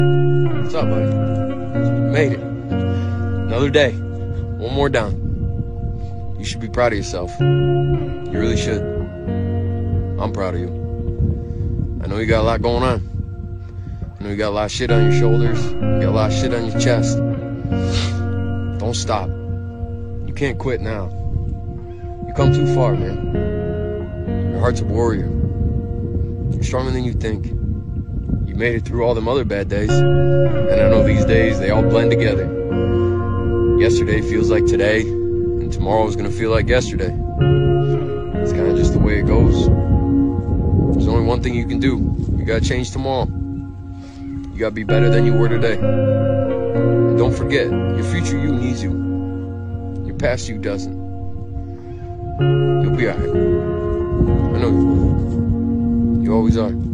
What's up, buddy? Made it. Another day. One more down. You should be proud of yourself. You really should. I'm proud of you. I know you got a lot going on. I know you got a lot of shit on your shoulders. You got a lot of shit on your chest. Don't stop. You can't quit now. You come too far, man. Your heart's a warrior. You're stronger than you think. You made it through all them other bad days. And I know these days, they all blend together. Yesterday feels like today, and tomorrow is gonna feel like yesterday. It's kinda just the way it goes. There's only one thing you can do. You gotta change tomorrow. You gotta be better than you were today. And don't forget, your future you needs you. Your past you doesn't. You'll be alright. I know you will. You always are.